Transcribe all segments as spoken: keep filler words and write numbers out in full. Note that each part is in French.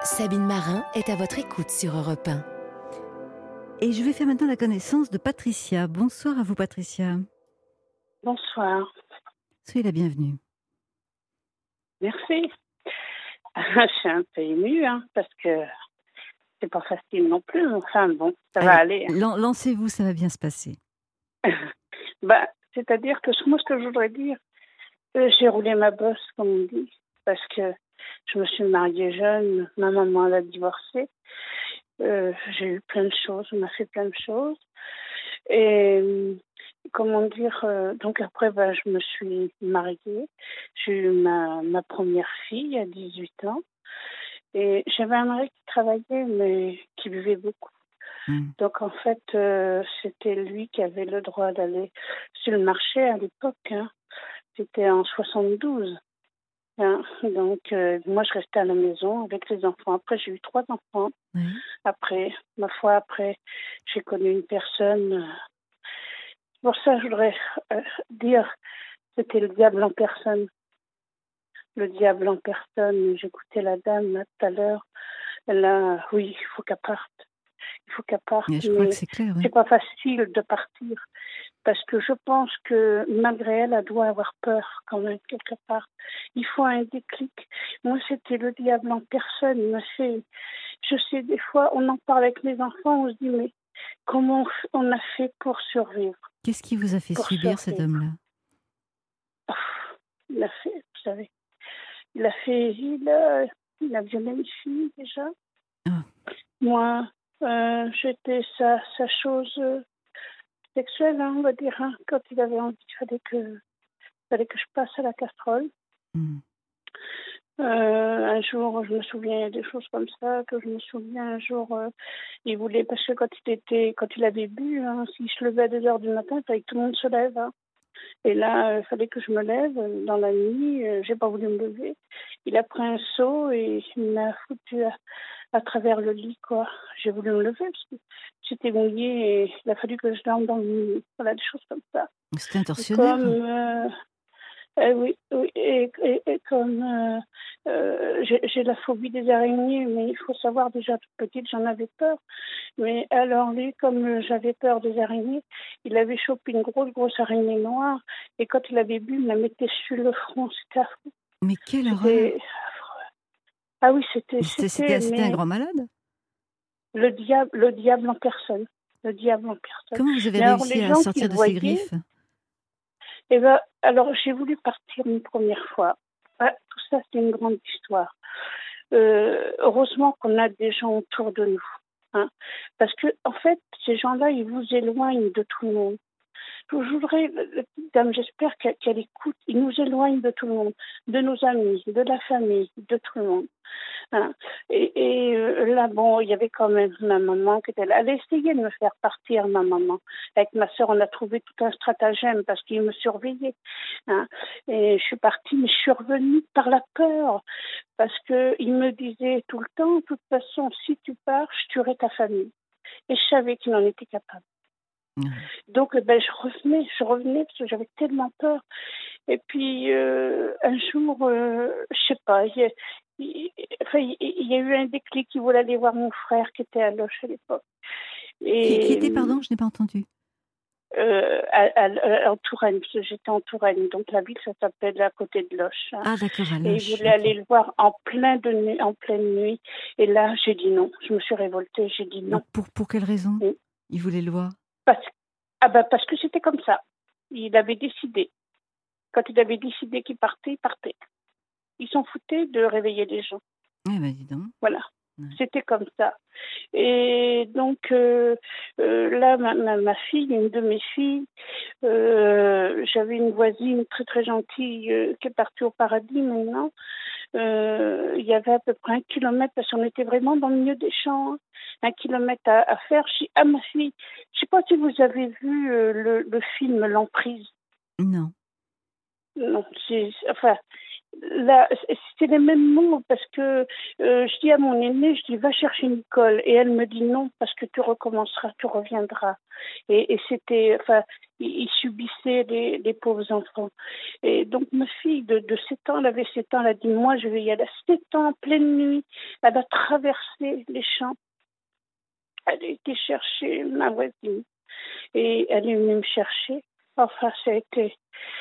Sabine Marin est à votre écoute sur Europe un. Et je vais faire maintenant la connaissance de Patricia. Bonsoir à vous, Patricia. Bonsoir. Soyez la bienvenue. Merci. Je suis un peu émue, hein, parce que c'est pas facile non plus. Enfin bon, ça Allez, va aller. lan- lancez-vous, ça va bien se passer. Bah, c'est-à-dire que moi, ce que je voudrais dire, euh, j'ai roulé ma bosse, comme on dit, parce que je me suis mariée jeune, ma maman elle a divorcé. Euh, j'ai eu plein de choses, on a fait plein de choses. Et euh, comment dire, euh, donc après, bah, je me suis mariée. J'ai eu ma, ma première fille à dix-huit ans. Et j'avais un mari qui travaillait, mais qui buvait beaucoup. Mm. Donc en fait, euh, c'était lui qui avait le droit d'aller sur le marché à l'époque. Hein. C'était en soixante-douze. Hein. Donc euh, moi, je restais à la maison avec les enfants. Après, j'ai eu trois enfants. Oui. Après, ma foi, après, j'ai connu une personne. euh, Pour ça, je voudrais euh, dire, c'était le diable en personne. Le diable en personne. J'écoutais la dame là, tout à l'heure. Elle a, oui, il faut qu'elle parte. Il faut qu'elle parte, Et je crois que mais c'est clair. Oui. c'est pas facile de partir parce que je pense que malgré elle, elle doit avoir peur quand même quelque part. Il faut un déclic. Moi, c'était le diable en personne. Mais c'est, je sais, des fois, on en parle avec mes enfants, on se dit mais comment on a fait pour survivre? Qu'est-ce qui vous a fait Pour subir cet survivre. homme-là? Oh, il a fait, vous savez, il a fait, il a, il a violé une fille déjà. Ah. Moi, euh, j'étais sa, sa chose. Euh, sexuelle, hein, on va dire. Hein. Quand il avait envie, il fallait que, fallait que je passe à la casserole. Mm. Euh, un jour, je me souviens des choses comme ça, que je me souviens un jour, euh, il voulait, parce que quand il était, quand il avait bu, hein, s'il se levait à deux heures du matin, il fallait que tout le monde se lève. Hein. Et là, il euh, fallait que je me lève euh, dans la nuit. Euh, j'ai pas voulu me lever. Il a pris un seau et il m'a foutu à, à travers le lit, quoi. J'ai voulu me lever parce que j'étais mouillée et il a fallu que je dorme dans le lit. Voilà, des choses comme ça. C'était Et intentionnel. comme euh, euh, oui, oui, et, et, et comme euh, euh, j'ai, j'ai la phobie des araignées, mais il faut savoir déjà toute petite, j'en avais peur. Mais alors lui, comme euh, j'avais peur des araignées, il avait chopé une grosse, grosse araignée noire, et quand il avait bu, il la mettait sur le front. C'était affreux. Mais quelle horreur! C'était affreux. Ah oui, c'était, C'était, c'était, c'était, c'était un mais grand malade? le diable, le diable en personne. Le diable en personne. Comment vous avez Mais alors réussi les à gens qui sortir le de ses voyaient, griffes? eh ben, alors j'ai voulu partir une première fois. Ah, tout ça, c'est une grande histoire. Euh, heureusement qu'on a des gens autour de nous. Hein, parce que, en fait, ces gens-là, ils vous éloignent de tout le monde. Je voudrais, la petite dame, j'espère qu'elle, qu'elle écoute. Ils nous éloignent de tout le monde, de nos amis, de la famille, de tout le monde. Hein. Et, et euh, là, bon, il y avait quand même ma maman qui était là. Elle a essayé de me faire partir, ma maman. Avec ma sœur, on a trouvé tout un stratagème parce qu'ils me surveillaient. Hein. Et je suis partie, mais je suis revenue par la peur. Parce qu'ils me disaient tout le temps, de toute façon, si tu pars, je tuerai ta famille. Et je savais qu'ils en étaient capables. Mm. Donc, ben, je revenais, je revenais parce que j'avais tellement peur. Et puis, euh, un jour, euh, je sais pas, il y, a, il, enfin, il y a eu un déclic. Il voulait aller voir mon frère qui était à Loche à l'époque. Qui, qui Et était, pardon, je n'ai pas entendu. euh, à, à, en Touraine, parce que j'étais en Touraine. Donc, la ville, ça s'appelle à côté de Loche. Hein. Ah, d'accord, à Et il Loche. voulait Ok. aller le voir en, plein de nuit, en pleine nuit. Et là, j'ai dit non. Je me suis révoltée. J'ai dit Mais non. pour, pour quelle raison? Et Il voulait le voir. parce, ah ben, parce que c'était comme ça. Il avait décidé. Quand il avait décidé qu'il partait, il partait. Ils s'en foutaient de réveiller les gens. Eh ben, dis donc. Voilà. Ouais. C'était comme ça. Et donc, euh, euh, là, ma, ma, ma fille, une de mes filles, euh, j'avais une voisine très, très gentille euh, qui est partie au paradis maintenant. Euh, il y avait à peu près un kilomètre, parce qu'on était vraiment dans le milieu des champs, hein, un kilomètre à, à faire. Je dis à ma fille, je ne sais pas si vous avez vu euh, le, le film L'Emprise. Non. Non, c'est, enfin, là, c'est les mêmes mots parce que euh, je dis à mon aînée, je dis va chercher Nicole et elle me dit non parce que tu recommenceras, tu reviendras. Et, et c'était, enfin, ils, ils subissaient les, les pauvres enfants. Et donc ma fille de, de sept ans, elle avait sept ans, elle a dit moi je vais y aller. À sept ans, en pleine nuit, elle a traversé les champs. Elle a été chercher ma voisine et elle est venue me chercher. Enfin, ça a été...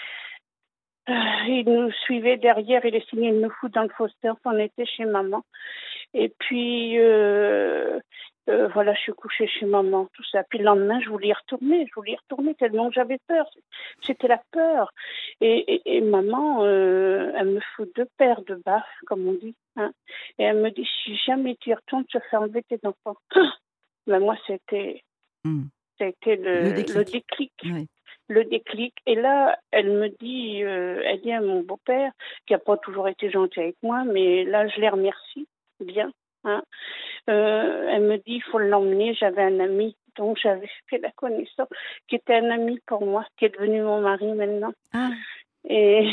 Euh, il nous suivait derrière, il essayait de nous foutre dans le fossé. On était chez maman. Et puis, euh, euh, voilà, je suis couchée chez maman, tout ça. Puis le lendemain, je voulais y retourner. Je voulais y retourner tellement que j'avais peur. C'était la peur. Et, et, et maman, euh, elle me fout deux paires de baffes, comme on dit. Hein. Et elle me dit, si jamais tu y retournes, tu vas faire enlever tes enfants. Ben moi, c'était, Mm. c'était le, Le déclic. le déclic. Oui. Le déclic. Et là, elle me dit, euh, elle dit à mon beau-père, qui n'a pas toujours été gentil avec moi, mais là, je les remercie bien. Hein. Euh, elle me dit, il faut l'emmener. J'avais un ami dont j'avais fait la connaissance, qui était un ami pour moi, qui est devenu mon mari maintenant. Ah, Et,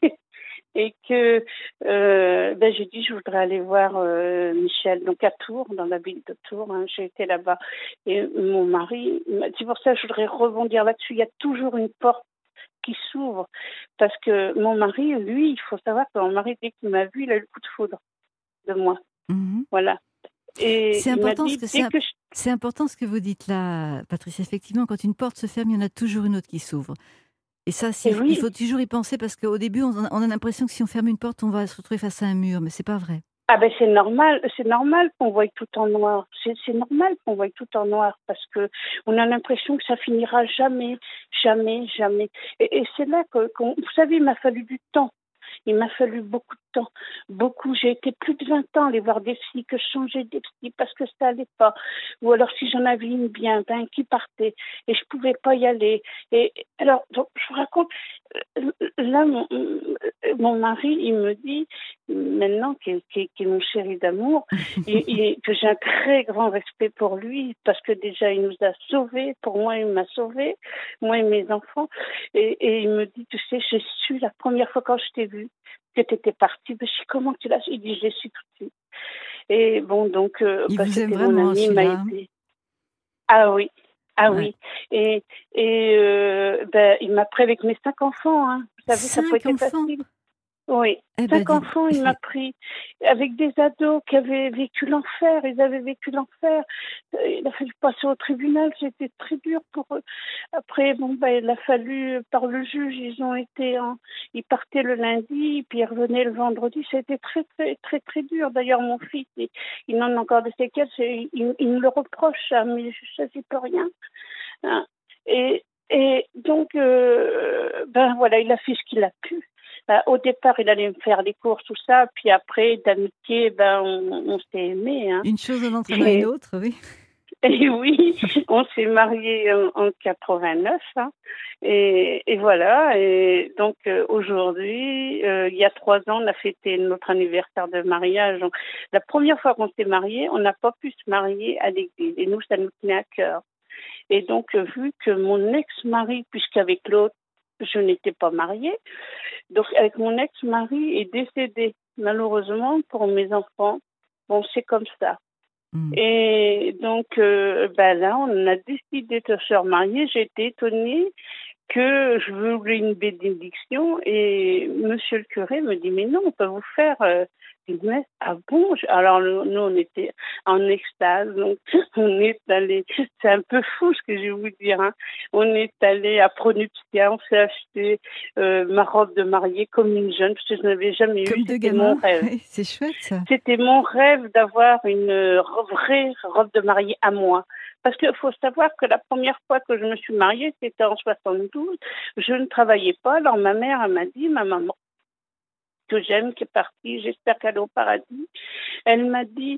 et que euh, ben, j'ai dit, je voudrais aller voir euh, Michel, donc à Tours, dans la ville de Tours. Hein, j'ai été là-bas. Et mon mari, c'est pour ça que je voudrais rebondir là-dessus. Il y a toujours une porte qui s'ouvre. Parce que mon mari, lui, il faut savoir que mon mari, dès qu'il m'a vu, il a eu le coup de foudre de moi. mhm. Voilà. Et C'est il m'a important, dit, ce que dès c'est, que je... c'est important ce que vous dites là, Patricia. Effectivement, quand une porte se ferme, il y en a toujours une autre qui s'ouvre. Et ça, Et s'il- il oui, faut toujours y penser parce qu'au début, on, on a l'impression que si on ferme une porte, on va se retrouver face à un mur, mais c'est pas vrai. ah ben c'est normal, c'est normal qu'on voie tout en noir. C'est, c'est normal qu'on voie tout en noir parce que on a l'impression que ça finira jamais, jamais, jamais. Et, et c'est là que, qu'on, vous savez, il m'a fallu du temps. Il m'a fallu beaucoup de temps, beaucoup. J'ai été plus de vingt ans aller voir des psys, que je changeais des psys parce que ça allait pas. Ou alors si j'en avais une bien, ben qui partait et je pouvais pas y aller. Et alors donc je vous raconte. euh, Là mon, mon mari il me dit maintenant qui est, qui est- qui est mon chéri d'amour, et, et que j'ai un très grand respect pour lui parce que déjà il nous a sauvés. Pour moi il m'a sauvé, moi et mes enfants. Et, et il me dit tu sais je suis la première fois quand je t'ai vu que tu étais partie. Ben, je dis, comment tu l'as su? Il dit, je l'ai su tout de suite. Et bon, donc, euh, Il bah, vous aime c'était mon vraiment, ami, il m'a celui-là. aidé. Ah oui, ah Ouais. oui. Et, et euh, ben, il m'a pris avec mes cinq enfants. Hein. Vous savez, ça n'a pas Cinq été enfants. facile. Oui, Eh ben, cinq dis... enfants, il m'a pris avec des ados qui avaient vécu l'enfer. Ils avaient vécu l'enfer. Euh, Il a fallu passer au tribunal. C'était très dur pour eux. Après, bon, ben, il a fallu, par le juge, ils ont été en... Ils partaient le lundi, puis ils revenaient le vendredi. C'était très, très, très, très dur. D'ailleurs, mon fils, il, il en a encore des séquelles. C'est- Il, il me le reproche, ça, mais je ne sais pas rien. Hein. Et, et donc, euh, ben voilà, il a fait ce qu'il a pu. Ben, au départ, il allait me faire les courses, tout ça, puis après, d'amitié, ben, on, on s'est aimés. Hein. Une chose en entraînant une Et, autre, oui. et oui, on s'est mariés en, en quatre-vingt-neuf. Hein. Et, et voilà, et donc euh, aujourd'hui, euh, il y a trois ans, on a fêté notre anniversaire de mariage. Donc, la première fois qu'on s'est mariés, on n'a pas pu se marier à l'église. Et nous, ça nous tenait à cœur. Et donc, euh, vu que mon ex-mari, puisqu'avec l'autre, je n'étais pas mariée, donc avec mon ex-mari est décédé, malheureusement, pour mes enfants. Bon, c'est comme ça. Mm. Et donc, euh, ben là, on a décidé de se remarier. J'ai été étonnée que je voulais une bénédiction et monsieur le curé me dit mais non, on peut vous faire euh, une messe. Ah bon? Alors nous, nous, on était en extase, donc on est allé, c'est un peu fou ce que je vais vous dire, hein. On est allé à Pronuptia, on s'est acheté euh, ma robe de mariée comme une jeune parce que je n'avais jamais eu, Comme deux c'était mon gamins. rêve. Oui, c'est chouette, ça. C'était mon rêve d'avoir une euh, vraie robe de mariée à moi. Parce qu'il faut savoir que la première fois que je me suis mariée, c'était en soixante-douze. Je ne travaillais pas. Alors ma mère, elle m'a dit, ma maman, que j'aime, qui est partie, j'espère qu'elle est au paradis, elle m'a dit,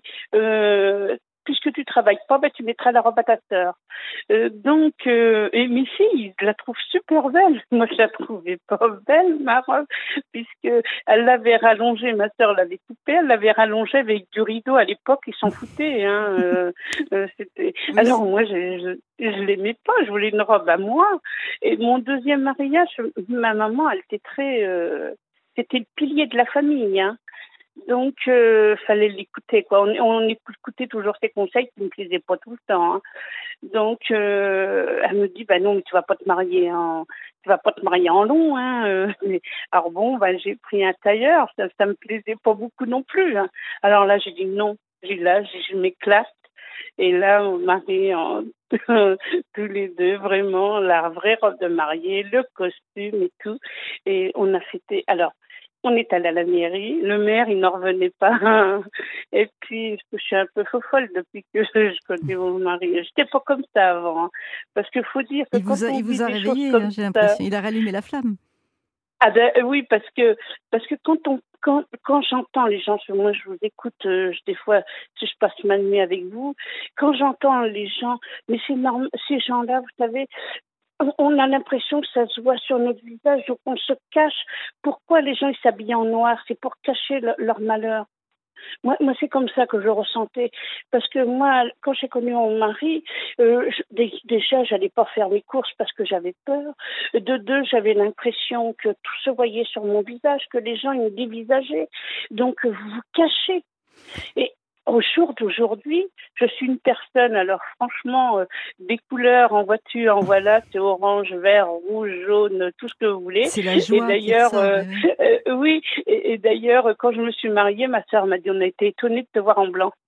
euh, puisque tu travailles pas, ben, tu mettras la robe à ta sœur. Euh, donc, euh, et mes filles, je la trouve super belle. Moi, je la trouvais pas belle, ma robe, puisque elle l'avait rallongée, ma sœur l'avait coupée, elle l'avait rallongée avec du rideau à l'époque, ils s'en foutaient. Hein, euh, euh, c'était... Oui, Alors, c'est- moi, je, je, je l'aimais pas, je voulais une robe à moi. Et mon deuxième mariage, ma maman, elle était très... Euh, c'était le pilier de la famille, hein. Donc, euh, fallait l'écouter, quoi. On, on écoutait toujours ses conseils qui ne me plaisaient pas tout le temps, hein. Donc, euh, elle me dit, bah non, mais tu vas pas te marier en, tu vas pas te marier en long, hein. euh. Mais- Alors bon, bah, j'ai pris un tailleur, ça, ça me plaisait pas beaucoup non plus, hein. Alors là, j'ai dit non. J'ai dit là, j'ai- je m'éclate. Et là, on marie en, tous les deux, vraiment, la vraie robe de mariée, le costume et tout. Et on a fêté. Alors, on est allé à la mairie. Le maire, il n'en revenait pas. Et puis, je suis un peu folle depuis que je connais mon mari. J'étais pas comme ça avant, hein. Parce qu'il faut dire que Il quand vous a, on il dit vous a des choses réveillé, comme hein, j'ai ça, l'impression. Il a rallumé la flamme. ah ben euh, oui, parce que parce que quand on quand quand j'entends les gens, parce que moi je vous écoute euh, je- des fois si je passe ma nuit avec vous, quand j'entends les gens, mais c'est norm- ces gens-là, vous savez, on, on a l'impression que ça se voit sur notre visage, donc on se cache. Pourquoi les gens ils s'habillent en noir? C'est pour cacher le- leur malheur. Moi, moi c'est comme ça que je ressentais. Parce que moi, quand j'ai connu mon mari, euh, je- dé- déjà, j'allais pas faire mes courses parce que j'avais peur. De deux, j'avais l'impression que tout se voyait sur mon visage, que les gens ils me dévisageaient. Donc, vous vous cachez. Et au jour d'aujourd'hui, je suis une personne, alors franchement, euh, des couleurs en voiture, en voilà, c'est orange, vert, rouge, jaune, tout ce que vous voulez. C'est la Et joie qui d'ailleurs, ressort. euh, Oui, oui. euh, oui, et, et d'ailleurs, quand je me suis mariée, ma sœur m'a dit, on a été étonnés de te voir en blanc.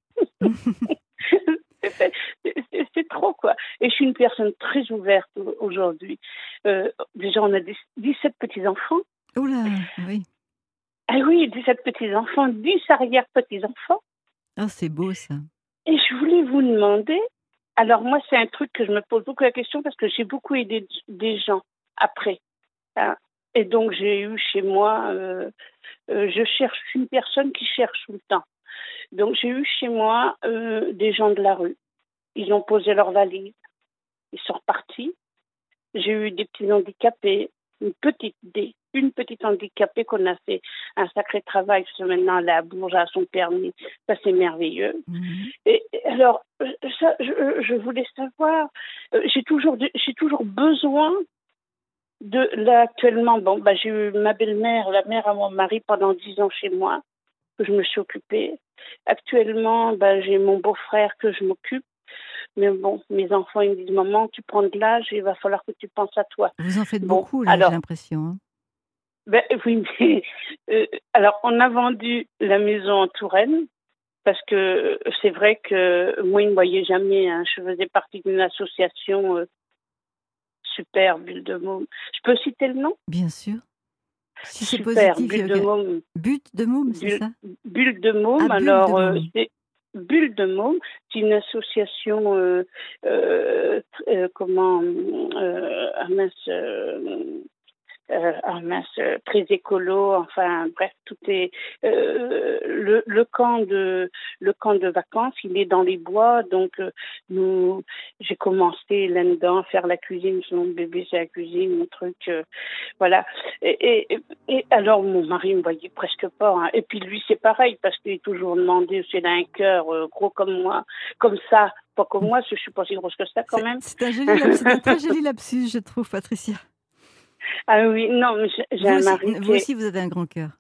C'est c'est- c'est trop, quoi. Et je suis une personne très ouverte au- aujourd'hui. Euh, déjà, on a dix- dix-sept petits-enfants. Oh là, oui. Ah oui, dix-sept petits-enfants, dix arrière-petits-enfants. Ah, c'est beau ça. Et je voulais vous demander, alors moi c'est un truc que je me pose beaucoup la question parce que j'ai beaucoup aidé d- des gens après, hein. Et donc j'ai eu chez moi, euh, euh, je cherche une personne qui cherche tout le temps. Donc j'ai eu chez moi euh, des gens de la rue. Ils ont posé leurs valises, ils sont repartis. J'ai eu des petits handicapés, une petite, des, une petite handicapée qu'on a fait un sacré travail, parce que maintenant elle est à Bourges, à son permis, ça c'est merveilleux. Mhm. Et et alors, euh, ça, je, euh, je voulais savoir, euh, j'ai toujours, de- j'ai toujours besoin de, là actuellement, bon, bah, j'ai eu ma belle-mère, la mère à mon mari pendant dix ans chez moi, que je me suis occupée. Actuellement, bah, j'ai mon beau-frère que je m'occupe. Mais bon, mes enfants, ils me disent, maman, tu prends de l'âge, il va falloir que tu penses à toi. Vous en faites Bon, beaucoup là, j'ai alors, l'impression, hein. ben, oui, mais, euh, alors, on a vendu la maison en Touraine, parce que euh, c'est vrai que moi, ils ne me voyaient jamais, hein. Je faisais partie d'une association euh, super, Bulle de Môme. Je peux citer le nom? Bien sûr. Si c'est Super, positif, il y a Bulle de aucun... Môme. But de môme, c'est Bulle, ça? Bulle de Ah, Môme, bulle de alors euh, môme. c'est Bulle de Môme, c'est une association, euh, euh, euh, comment, euh, ah mince, euh, euh, ah mince, euh, très écolo, enfin bref, tout est euh, le, le camp de le camp de vacances, il est dans les bois, donc euh, nous j'ai commencé là-dedans à faire la cuisine, mon bébé c'est la cuisine, mon truc, euh, voilà. Et, et, et alors mon mari me voyait presque pas, hein. Et puis lui c'est pareil parce qu'il est toujours demandé s'il a un cœur euh, gros comme moi, comme ça, pas comme moi, parce que je suis pas si grosse que ça quand C'est même. c'est un joli lapsus, c'est un très joli lapsus, je trouve, Patricia. Ah oui, non, mais j'ai j'ai Vous un aussi, mari qui vous est... aussi, vous avez un grand cœur.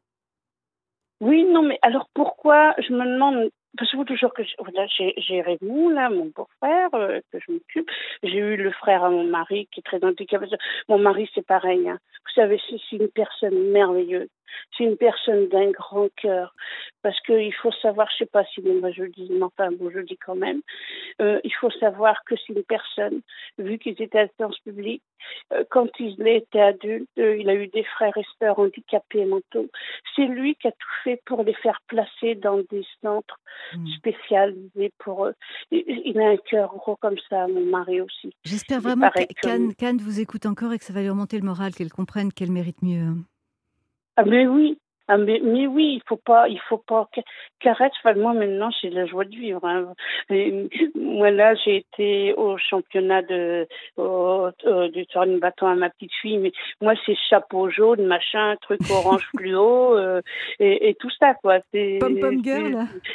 Oui, non, mais alors pourquoi, je me demande, parce que vous toujours que, je- voilà, j'ai j'ai Raymond, là, mon beau-frère, euh, que je m'occupe, j'ai eu le frère à mon mari qui est très handicapé. Mon mari, c'est pareil, hein. Vous savez, c'est c'est une personne merveilleuse, c'est une personne d'un grand cœur, parce qu'il faut savoir, je sais pas si moi je le dis, mais enfin bon, je le dis quand même, euh, il faut savoir que c'est une personne, vu qu'ils étaient à distance publique, euh, quand il était adulte, euh, il a eu des frères et sœurs handicapés mentaux. C'est lui qui a tout fait pour les faire placer dans des centres Mm. spécialisés pour eux. Il, il a un cœur gros comme ça, mon mari aussi. J'espère Il est vraiment pareil que qu'Anne lui. qu'Anne vous écoute encore et que ça va lui remonter le moral, qu'elle comprenne qu'elle mérite mieux, hein. Ah mais oui, ah mais, mais oui, il faut pas, il faut pas qu'- qu'arrête. Enfin, moi maintenant, j'ai la joie de vivre, hein. Et, moi là, j'ai été au championnat de au, au- du tournoi bâton à ma petite fille, mais moi c'est chapeau jaune, machin, truc orange fluo euh, et, et tout ça quoi. C'est Pom Pom c'est- Girl.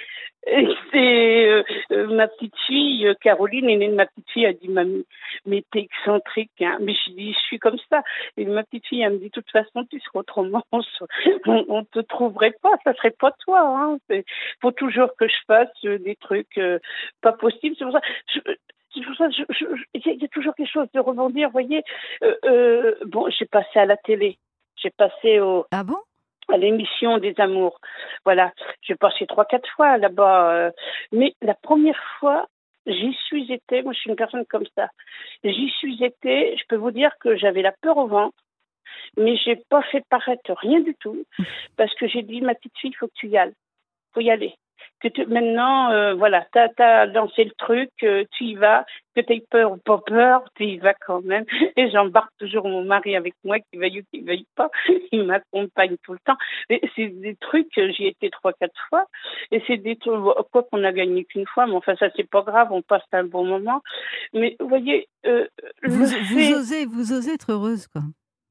Et c'est euh, euh, ma petite fille, euh, Caroline, l'aînée de ma petite fille, a dit mamie, mais t'es excentrique, hein. Mais je dis, je suis comme ça. Et ma petite fille, elle me dit, de toute façon, tu seras autrement, on, se- on, on te trouverait pas, ça serait pas toi. Hein. C'est- faut toujours que je fasse euh, des trucs euh, pas possibles. C'est pour ça. Je, c'est pour ça, je- je- je- il y, a il y a toujours quelque chose de rebondir. Vous voyez, euh, euh, bon, j'ai passé à la télé, j'ai passé au Ah bon? à l'émission des Amours. Voilà, j'ai passé trois, quatre fois là-bas. euh, mais la première fois, j'y suis été, moi je suis une personne comme ça, j'y suis été, je peux vous dire que j'avais la peur au ventre, mais j'ai pas fait paraître rien du tout, parce que j'ai dit, ma petite fille, il faut que tu y ailles, faut y aller. Que tu, maintenant, euh, voilà, t'as, t'as lancé le truc, euh, tu y vas, que tu aies peur ou pas peur, tu y vas quand même. Et j'embarque toujours mon mari avec moi, qu'il veuille ou qu'il veuille pas, il m'accompagne tout le temps. Et c'est des trucs, euh, j'y étais trois, quatre fois, et c'est des trucs, quoi qu'on a gagné qu'une fois, mais enfin ça c'est pas grave, on passe un bon moment. Mais vous voyez, euh, Vous, le vous fait... osez, vous osez être heureuse, quoi.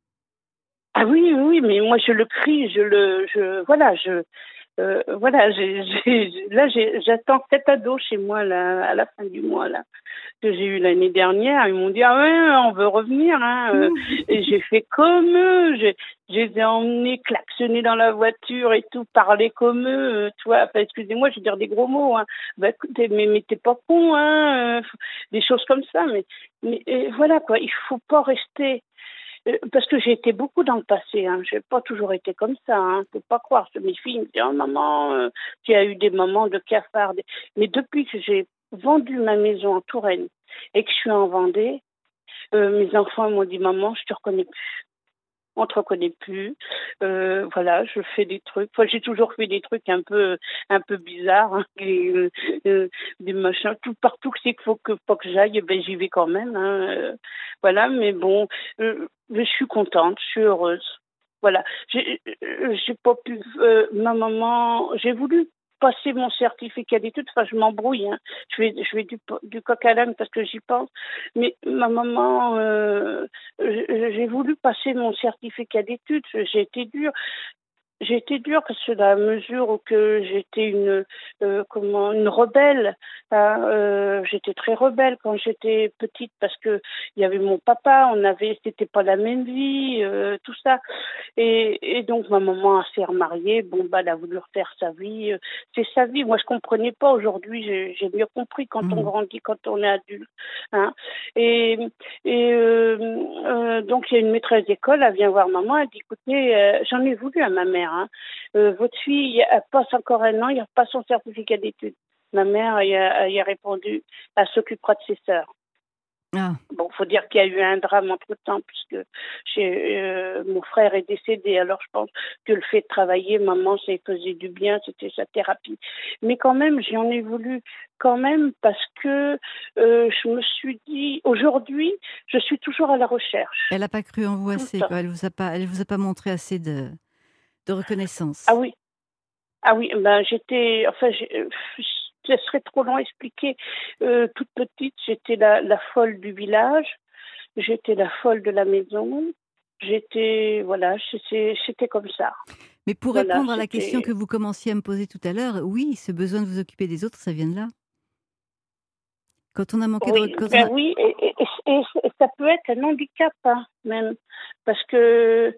Ah oui, oui, oui, mais moi je le crie, je le, je, voilà, je, euh, voilà, j'ai, j'ai, là j'ai, j'attends sept ados chez moi là, à la fin du mois là que j'ai eu l'année dernière. Ils m'ont dit ah ouais, on veut revenir, hein. euh, Et j'ai fait comme eux, j'ai, je les ai emmenés klaxonner dans la voiture et tout, parler comme eux, euh, tu vois. Enfin, excusez-moi, je vais dire des gros mots, hein. Bah écoutez, mais, mais t'es pas con, hein, euh, des choses comme ça, mais, mais euh, voilà quoi, il faut pas rester. Euh, Parce que j'ai été beaucoup dans le passé, hein. Je n'ai pas toujours été comme ça, hein. Faut pas croire. Mes filles me disent, oh maman, euh, tu as eu des moments de cafard. des- Mais depuis que j'ai vendu ma maison en Touraine et que je suis en Vendée, euh, mes enfants m'ont dit, maman, je te reconnais plus. On te reconnaît plus. Euh, voilà, je fais des trucs. Enfin, j'ai toujours fait des trucs un peu, un peu bizarres, hein, et, euh, euh, des machins. Tout partout que c'est qu'il faut que, faut que j'aille, eh ben j'y vais quand même. Hein, euh, voilà, mais bon, euh, je suis contente, je suis heureuse. Voilà, j'ai, euh, j'ai pas pu. Euh, ma maman, j'ai voulu passer mon certificat d'études. Enfin, je m'embrouille. Hein. Je vais, je vais du, du coq à l'âne parce que j'y pense. Mais ma maman. Euh, j'ai voulu passer mon certificat d'études, j'ai été dure. J'ai été dure parce que dans la mesure où que j'étais une euh, comment une rebelle, hein, euh, j'étais très rebelle quand j'étais petite parce que il y avait mon papa, on avait c'était pas la même vie, euh, tout ça. Et, et donc ma maman s'est remariée, bon bah elle a voulu refaire sa vie, euh, c'est sa vie. Moi je comprenais pas aujourd'hui, j'ai, j'ai mieux compris quand on Mhm. grandit, quand on est adulte. Hein. Et, et euh, euh, donc il y a une maîtresse d'école, elle vient voir maman, elle dit écoutez, euh, j'en ai voulu à ma mère. Hein. Euh, votre fille, elle passe encore un an, il n'y a pas son certificat d'études. Ma mère, elle a, elle a répondu, elle s'occupera de ses sœurs. Ah, Bon, faut dire qu'il y a eu un drame entre-temps, puisque chez, euh, mon frère est décédé. Alors, je pense que le fait de travailler, maman, ça lui faisait du bien, c'était sa thérapie. Mais quand même, j'en ai voulu quand même parce que euh, je me suis dit, aujourd'hui, je suis toujours à la recherche, elle n'a pas cru en vous tout le assez, temps. quoi. Elle vous a pas, elle vous a pas montré assez de, de Ah reconnaissance. oui, ah oui, ben j'étais, enfin, j'ai- euh, ce serait trop long à expliquer. Euh, toute petite, j'étais la, la folle du village, j'étais la folle de la maison, j'étais, voilà, c'était c'était comme ça. Mais pour Voilà, répondre à la question que c'était. vous commenciez à me poser tout à l'heure, oui, ce besoin de vous occuper des autres, ça vient de là. Quand on a manqué de, re- Oui, quand on ben a, oui, et, et- et- et ça peut être un handicap, hein, même, parce que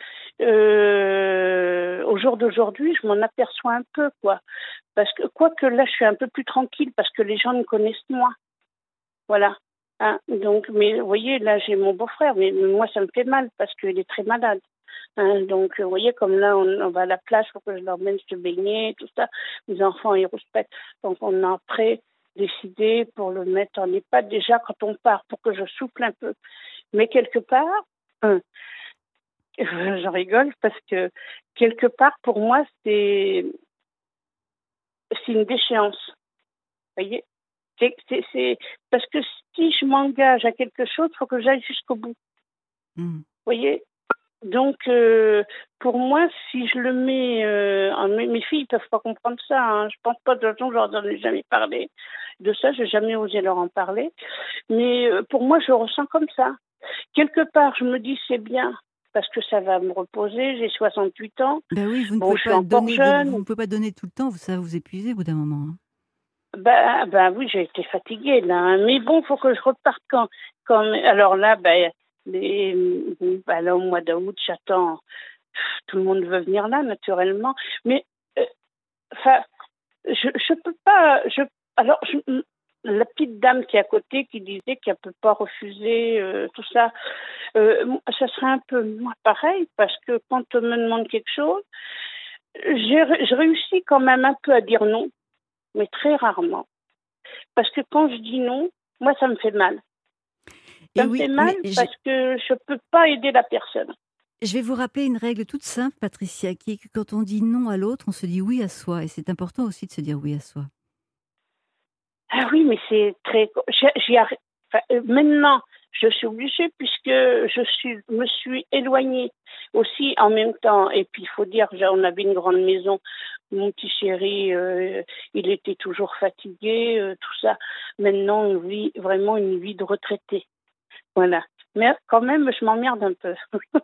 euh, au jour d'aujourd'hui, je m'en aperçois un peu, quoi. Parce que, quoique là, je suis un peu plus tranquille, parce que les gens me connaissent moins. Voilà. Hein, donc, mais vous voyez, là, j'ai mon beau-frère, mais moi, ça me fait mal parce qu'il est très malade. Hein, donc, vous voyez, comme là, on, on va à la plage, il faut que je l'emmène se baigner, tout ça. Les enfants, ils respectent. Donc, on a après décidé pour le mettre en EHPAD déjà quand on part, pour que je souffle un peu. Mais quelque part, hein, j'en rigole parce que quelque part, pour moi, c'est c'est une déchéance. Vous voyez, c'est, c'est, c'est parce que si je m'engage à quelque chose, il faut que j'aille jusqu'au bout. Hmm. Vous voyez, donc euh, pour moi, si je le mets, euh, en, mes, mes filles ne peuvent pas comprendre ça. Hein. Je pense pas de toute façon, je leur en ai jamais parlé de ça. J'ai jamais osé leur en parler. Mais euh, pour moi, je le ressens comme ça. Quelque part, je me dis c'est bien parce que ça va me reposer. J'ai soixante-huit ans. Ben oui, vous ne Bon, pouvez je suis pas encore donner, de- jeune. vous ne pouvez pas donner tout le temps, ça va vous épuiser au bout d'un moment. Hein. Ben, ben oui, j'ai été fatiguée là, hein. Mais bon, faut que je reparte quand, quand. Alors là, ben, les, ben là, au mois d'août, j'attends. Tout le monde veut venir là, naturellement. Mais, euh, enfin, je, je peux pas. Je, alors, je- la petite dame qui est à côté, qui disait qu'elle peut pas refuser euh, tout ça, euh, moi, ça serait un peu moi pareil, parce que quand on me demande quelque chose, j'ai, ré- je réussis quand même un peu à dire non, mais très rarement. Parce que quand je dis non, moi, ça me fait mal. Ça Et me oui, fait mal mais je, parce que je peux pas aider la personne. je vais vous rappeler une règle toute simple, Patricia, qui est que quand on dit non à l'autre, on se dit oui à soi. Et c'est important aussi de se dire oui à soi. Ah oui, mais c'est très. J'y j'y arri- enfin, euh, maintenant, je suis obligée puisque je suis, me suis éloignée aussi en même temps. Et puis, il faut dire, j'ai- on avait une grande maison. Mon petit chéri, euh, il était toujours fatigué, euh, tout ça. Maintenant, on vit vraiment une vie de retraité. Voilà. Mais quand même, je m'emmerde un peu.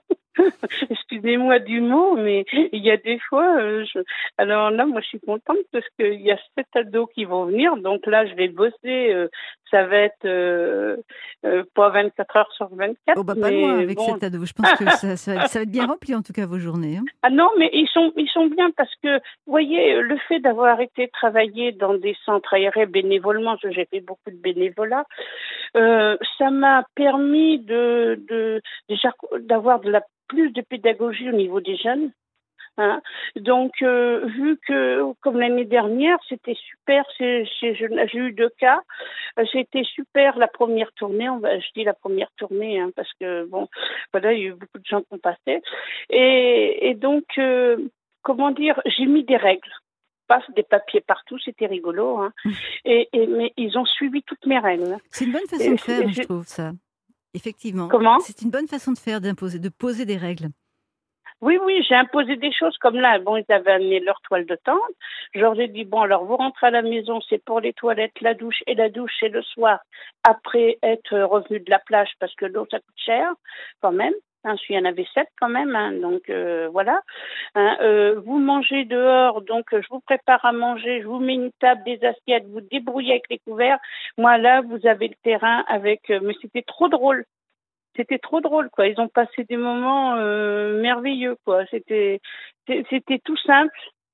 Excusez-moi du mot, mais il y a des fois, euh, je... alors là, moi, je suis contente parce qu'il y a sept ados qui vont venir. Donc là, je vais bosser. euh, ça va être euh, euh, pas vingt-quatre heures sur vingt-quatre, Oh, bah pas loin mais avec bon. cet ado. Je pense que ça, ça, va être, ça va être bien rempli, en tout cas, vos journées, hein. Ah non, mais ils sont, ils sont bien parce que, vous voyez, le fait d'avoir été travailler dans des centres aérés bénévolement, parce que j'ai fait beaucoup de bénévolat, euh, ça m'a permis de, de déjà d'avoir de la plus de pédagogie au niveau des jeunes. Hein. Donc, euh, vu que, comme l'année dernière, c'était super, c'est- c'est- je- j'ai eu deux cas, euh, c'était super la première tournée, on va, je dis la première tournée, hein, parce que, bon, voilà, il y a eu beaucoup de gens qui ont passé. Et, et donc, euh, comment dire, j'ai mis des règles, pas des papiers partout, c'était rigolo, hein. Et, et, mais ils ont suivi toutes mes règles. C'est une bonne façon Et, de faire, et je je- trouve, ça. Effectivement. comment? C'est une bonne façon de faire, d'imposer, de poser des règles. Oui, oui, j'ai imposé des choses comme là. Bon, ils avaient amené leur toile de tente. Je leur ai dit, bon, alors vous rentrez à la maison, c'est pour les toilettes, la douche, et la douche, c'est le soir, après être revenu de la plage, parce que l'eau, ça coûte cher, quand même. Hein, il y en avait sept quand même, hein, donc euh, voilà. Hein, euh, vous mangez dehors, donc euh, je vous prépare à manger, je vous mets une table, des assiettes, vous débrouillez avec les couverts. Moi là, vous avez le terrain avec. Euh, mais c'était trop drôle. C'était trop drôle, quoi. Ils ont passé des moments euh, merveilleux, quoi. C'était, c'était tout simple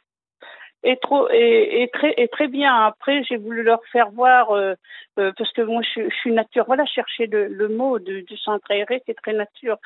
et trop et, et très et très bien. Après, j'ai voulu leur faire voir euh, euh, parce que moi, je, je suis nature. Voilà, chercher le, le mot du, du centre aéré, c'est très nature.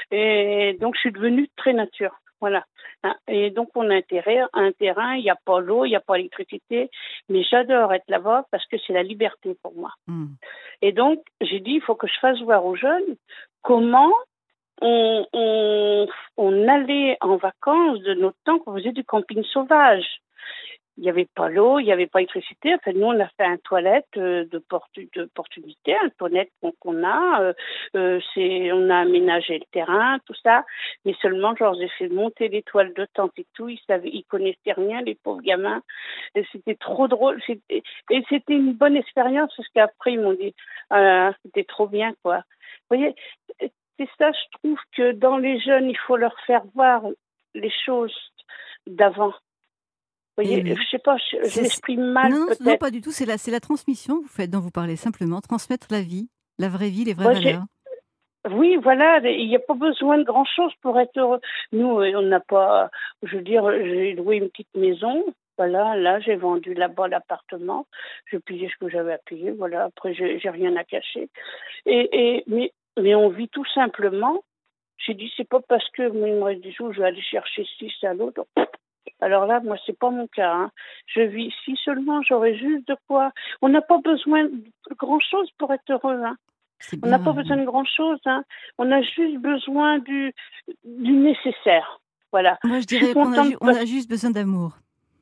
Et donc, je suis devenue très nature. Voilà. Hein. Et donc, on a un terrain, un terrain, il n'y a pas l'eau, il n'y a pas l'électricité, mais j'adore être là-bas parce que c'est la liberté pour moi. Mm. Et donc, j'ai dit, il faut que je fasse voir aux jeunes comment on, on, on allait en vacances de notre temps qu'on faisait du camping sauvage. Il n'y avait pas l'eau, il n'y avait pas l'électricité. Enfin, nous, on a fait un toilette euh, de d'opportunité, un toilette qu'on qu'on a. Euh, euh, c'est, on a aménagé le terrain, tout ça. Mais seulement, genre, j'ai fait monter les toiles de tente et tout. Ils savaient, ils connaissaient rien, les pauvres gamins. Et c'était trop drôle. C'était, et c'était une bonne expérience parce qu'après, ils m'ont dit, ah, c'était trop bien, quoi. Vous voyez, c'est ça, je trouve que dans les jeunes, il faut leur faire voir les choses d'avant. Vous Et voyez, je oui. sais pas, je, je C'est- c'est- m'exprime mal Non, non, non, peut-être. pas du tout. C'est la, c'est la transmission que vous faites, dont vous parlez simplement. Transmettre la vie, la vraie vie, les vraies Moi, j'ai- valeurs. oui, voilà, il n'y a pas besoin de grand-chose pour être heureux. Nous, euh, on n'a pas, je veux dire, j'ai loué une petite maison. Voilà, là, j'ai vendu là-bas l'appartement. J'ai payé ce que j'avais à payer. Voilà, après, j'ai j'ai rien à cacher. Et, et mais, mais on vit tout simplement. J'ai dit, c'est pas parce que moi, il me reste des jours, je vais aller chercher ci, ça, l'autre. Alors là, moi, c'est pas mon cas, hein. Je vis, si seulement j'aurais juste de quoi. On n'a pas besoin de grand-chose pour être heureux, hein. C'est On n'a bien. pas besoin de grand-chose, hein. On a juste besoin du, du nécessaire. Voilà. Moi, je Je suis dirais qu'on a, contente ju- on parce a juste besoin d'amour.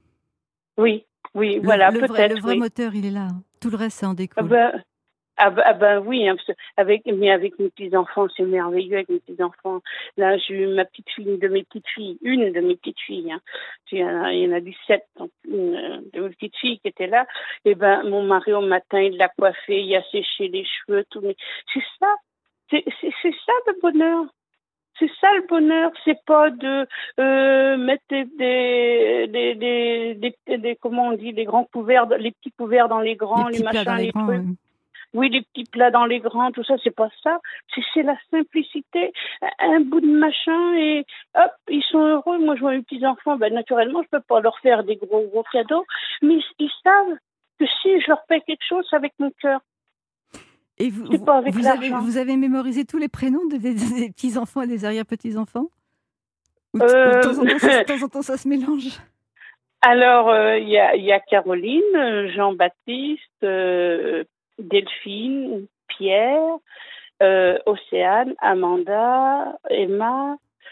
oui, oui, Le, voilà, le vrai, le peut-être, vrai oui. moteur, il est là. Tout le reste, ça en Ah découle. ben, ah ben, ah ben oui, hein, parce que avec, mais avec mes petits-enfants, c'est merveilleux avec mes petits-enfants. Là, j'ai eu ma petite fille, une de mes petites filles, une de mes petites filles, hein. Il y en a, il y en a dix-sept, donc une euh, de mes petites filles qui était là. Et ben, mon mari, au matin, il l'a coiffée, il a séché les cheveux, tout. Mais c'est ça, c'est c'est- c'est ça le bonheur. C'est ça le bonheur, c'est pas de euh, mettre des, des, des, des, des, des- comment on dit, les grands couverts, les petits couverts dans les grands, Les les, petits plats dans machins, les les grands. trucs. euh. Oui, les petits plats dans les grands, tout ça, c'est pas ça. C'est, c'est la simplicité. Un bout de machin et hop, ils sont heureux. Moi, je vois mes petits-enfants, ben, naturellement, je peux pas leur faire des gros, gros cadeaux, mais ils, ils savent que si je leur paie quelque chose, c'est avec mon cœur. Et vous, C'est vous, pas avec vous avez, l'argent. vous avez mémorisé tous les prénoms de- des, des petits-enfants et des arrière-petits-enfants? Ou, t- ou Euh, de, temps en temps, ça, de temps en temps, ça se mélange? Alors, euh, il y, a, il y a Caroline, euh, Jean-Baptiste, euh, Delphine, Pierre, euh, Océane, Amanda, Emma.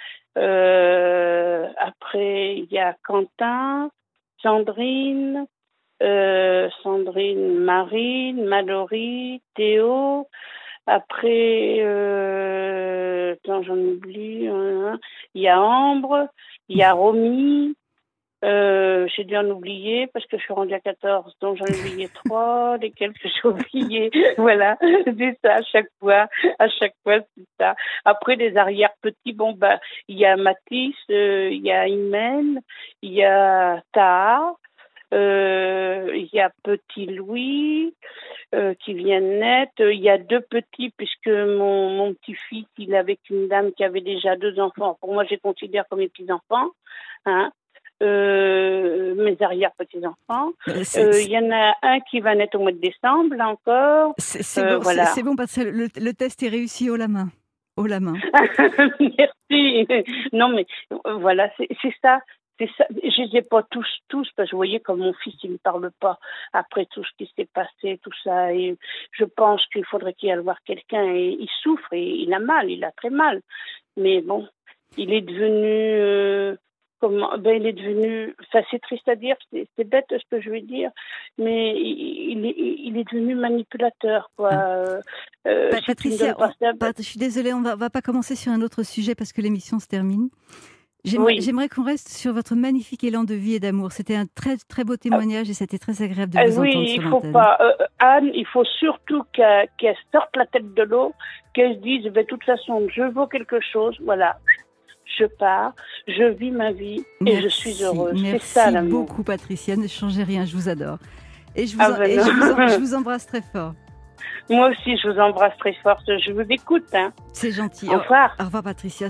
Euh, après, il y a Quentin, Sandrine, euh, Sandrine, Marine, Mallory, Théo. Après, euh, attends, j'en oublie. hein. Il y a Ambre, il y a Romy. Euh, j'ai dû en oublier parce que je suis rendue à quatorze, donc j'en ai oublié trois, lesquels que j'ai oubliés. Voilà, c'est ça à chaque fois. À chaque fois, c'est ça. Après, les arrière-petits, bon, bah, il y a Mathis, euh, il y a Imen, il y a Taha, euh, il y a Petit Louis euh, qui vient de naître. Il y a deux petits, puisque mon, mon petit-fils, il est avec une dame qui avait déjà deux enfants. Pour moi, je les considère comme mes petits-enfants. Hein. Euh, mes arrière-petits-enfants. Euh, c'est- Euh, Il c'est- y en a un qui va naître au mois de décembre, là encore. C'est c'est Euh, bon, voilà. c'est- c'est bon parce que le, le test est réussi haut la main. Haut la main. Merci. Non, mais euh, voilà, c'est c'est ça. C'est ça. Je les ai pas tous, tous, parce que vous voyez, comme mon fils, il ne parle pas après tout ce qui s'est passé, tout ça. Et je pense qu'il faudrait qu'il aille voir quelqu'un. Et il souffre, et il a mal, il a très mal. Mais bon, il est devenu. euh, Comment, ben, il est devenu. Ça, c'est triste à dire, c'est c'est bête ce que je vais dire, mais il, il, est, il est devenu manipulateur, quoi. Ah. Euh, euh, Pa- si tu me Patricia, donnes pas on- ça, Pat- je suis désolée, on va, va pas commencer sur un autre sujet parce que l'émission se termine. J'aimerais Oui. j'aimerais qu'on reste sur votre magnifique élan de vie et d'amour. C'était un très très beau témoignage et c'était très agréable de Euh, vous oui, entendre il sur faut l'antenne. pas. Euh, Anne, il faut surtout qu'elle qu'elle sorte la tête de l'eau, qu'elle se dise, ben, de toute façon, je vaux quelque chose, voilà. Je pars, je vis ma vie et je suis heureuse. C'est Merci ça l'amour. beaucoup Patricia, ne changez rien, je vous adore. Et je vous, Ah en- ben et non. je vous en- je vous embrasse très fort. Moi aussi, je vous embrasse très fort. Je vous écoute. Hein. C'est gentil. Au revoir. Au revoir Patricia.